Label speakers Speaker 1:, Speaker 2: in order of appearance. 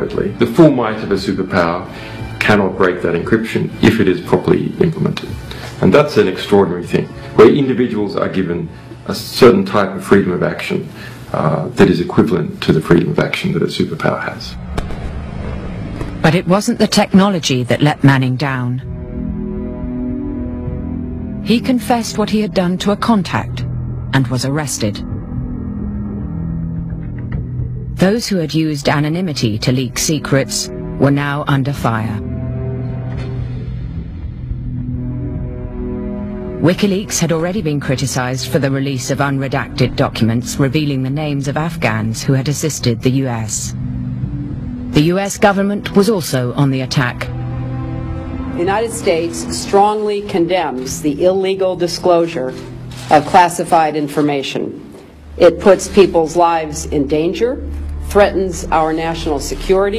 Speaker 1: privately. The full might of a superpower cannot break that encryption if it is properly implemented. And that's an extraordinary thing, where individuals are given a certain type of freedom of action that is equivalent to the freedom of action that a superpower has.
Speaker 2: But it wasn't the technology that let Manning down. He confessed what he had done to a contact and was arrested. Those who had used anonymity to leak secrets were now under fire. WikiLeaks had already been criticized for the release of unredacted documents revealing the names of Afghans who had assisted the US. The US government was also on the attack.
Speaker 3: The United States strongly condemns the illegal disclosure of classified information. It puts people's lives in danger, threatens our national security,